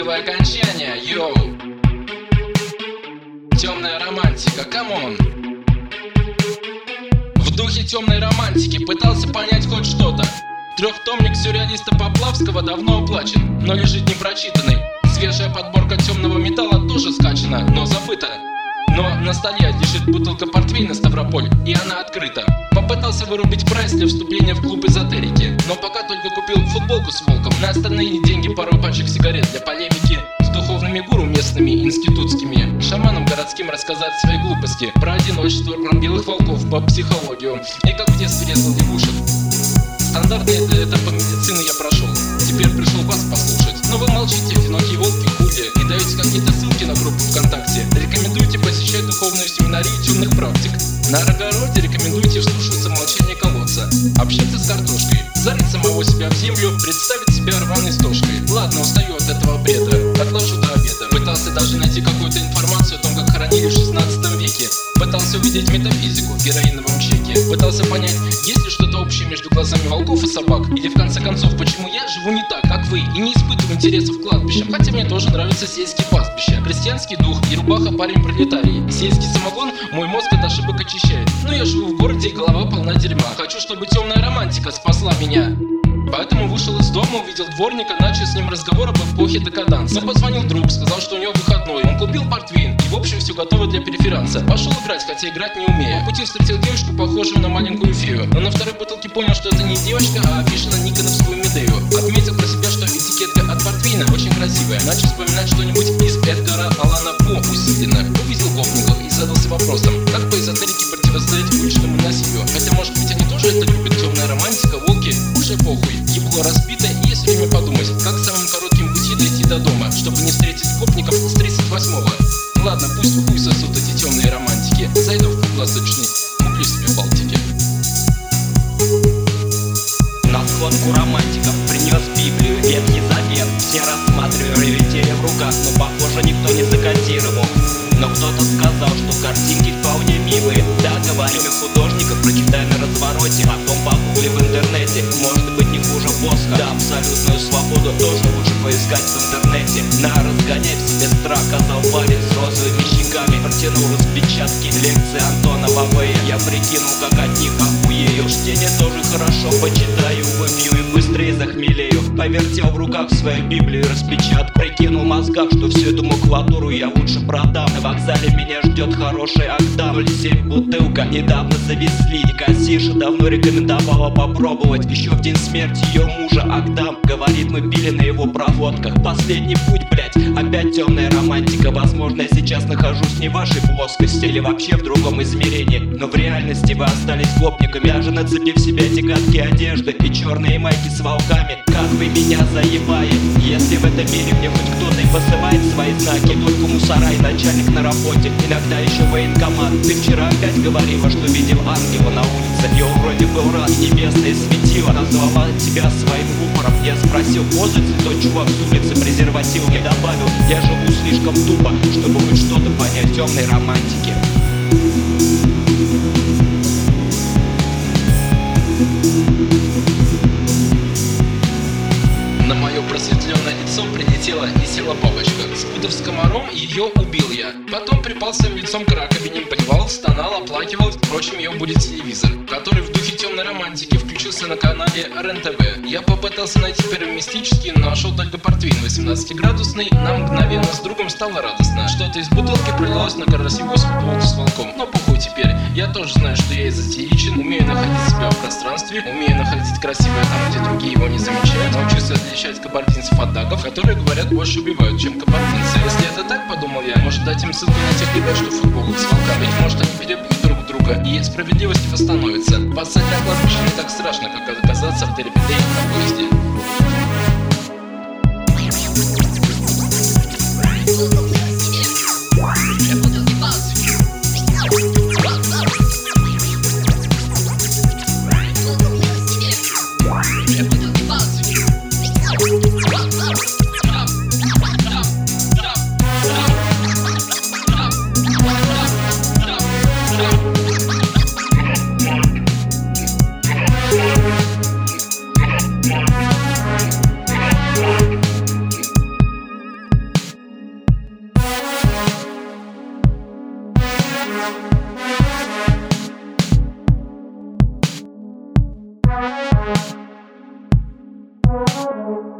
Пиковое окончание, йоу. Темная романтика, камон. В духе темной романтики пытался понять хоть что-то. Трехтомник сюрреалиста Поплавского давно оплачен, но лежит непрочитанный. Свежая подборка темного металла тоже скачана, но забыта. Но на столе лежит бутылка портвейна Ставрополь, и она открыта. Попытался вырубить прайс для вступления в клуб эзотерики, но пока только купил футболку с волком. На остальные деньги пару пачек сигарет для полемики с духовными гуру местными, институтскими. Шаманам городским рассказать свои глупости про одиночество, про белых волков, по психологию. И как в детстве резал лягушек. Стандартные этапы медицины я прошел. Теперь пришел вас послушать. Но вы молчите, одинокие волки, хули, и даете какие-то ссылки на группу ВКонтакте. Рекомендуйте посещать духовную семинарию темных практик. На огороде рекомендуйте вслушиваться в молчание колодца. Общаться с картошкой. Зарыть самого себя в землю, представить себя рваной стошкой. Ладно, устаю от этого бреда, отложу до обеда. Пытался даже найти какую-то информацию о том, как хоронили в 16 веке. Пытался увидеть метафизику в героиновом чеке. Пытался понять, есть ли что-то общее между глазами волков и собак. Или в конце концов, почему я живу не так, как вы, и не испытываю интересов к кладбищам. Хотя мне тоже нравятся сельские пастбища. Крестьянский дух и рубаха парень пролетарий. Сельский самогон мой мозг от ошибок очищает. Но я живу в городе, и голова полна дерьма. Хочу, чтобы темная романтика спасла меня. Поэтому вышел из дома, увидел дворника, начал с ним разговор об эпохе декаданса. Но позвонил друг, сказал, что у него выходной. Он купил портвейн, и в общем все готово для преферанса. Пошел играть, хотя играть не умею. По пути встретил девушку, похожую на маленькую фею. Но на второй бутылке понял, что это не девочка, а афиша на никоновскую Медею. Отметил про себя, что этикетка от портвейна очень красивая. Начал вспоминать что-нибудь из Эдгара Аллана По усиленно. Увидел гопников и задался вопросом, как по эзотерике противостоять уличному насилию. Хотя может быть они тоже это любят, темная романтика, волки, уже похуй. Ебло разбито, и есть время подумать, как самым коротким пути дойти до дома, чтобы не встретить гопников с 38-го. Ладно, пусть в хуй сосут эти темные романтики. Зайду в круглосуточный, куплю себе Балтики. На сходку романтиков принес Библию, Ветхий Завет. Все рассматривали, вертели в руках, но похоже никто не закодировал. Но кто-то сказал, что картинки вполне милые. Да, говорим и художников, прочитай на развороте, потом погугли в интернете. Может быть не хуже Босха. Да, абсолютную свободу тоже лучше поискать в интернете. На разгонять в себе страх, казал парень с розовыми щеками. Протянул распечатки лекции Антона Вавея. Я прикинул, как от них охуею. Чтение тоже хорошо, почитаю, выпью и быстрее захмелею. Повертел в руках свою Библию и распечатку. Прикинул в мозгах, что всю эту макулатуру я лучше продам. На вокзале меня ждет хороший Агдам. 0,7 бутылка, недавно завезли. И кассирша давно рекомендовала попробовать. Еще в день смерти ее мужа Агдам. Говорит, мы пили на его проводках. Последний путь, блять, опять темная романтика. Возможно, я сейчас нахожусь не в вашей плоскости или вообще в другом измерении, но в реальности вы остались гопниками. Даже нацепив себе эти гадкие одежды и черные майки с волками. Как вы меня заебали. Если в этом мире мне хоть кто-то и посылает свои знаки, только мусора и начальник на работе, иногда еще военкомат. Ты вчера опять говорила, что видел ангела на улице, и он вроде был рад. Небесное светило назвала тебя своим рупором. Я спросил, пользуется тот чувак с улицы, презерватив не добавил. Я живу слишком тупо, чтобы хоть что-то понять в темной романтике. На мое просветленное лицо прилетела и села бабочка. Спутав с комаром, ее убил я. Потом припал своим лицом к раковине, плевал, стонал, оплакивал. Впрочем, ее будет телевизор, который в духе темной романтики включился на канале РЕН-ТВ. Я попытался найти первомистический, но нашел только портвейн 18-градусный. Нам мгновенно с другом стало радостно. Что-то из бутылки пролилось на красивую футболку с волком. Но похуй теперь. Я тоже знаю, что я эзотеричен, умею находить себя в пространстве, умею находить красивое там, где другие его не замечают. Научился отличать кабардинцев от дагов, которые, говорят, больше убивают, чем кабардинцы. Если это так, подумал я, может дать им ссылку на тех ребят, что в футболах с волками. Ведь может они перебьют друг друга, и справедливость восстановится. Поссать на кладбище не так страшно, как оказаться в терапии на поезде. you.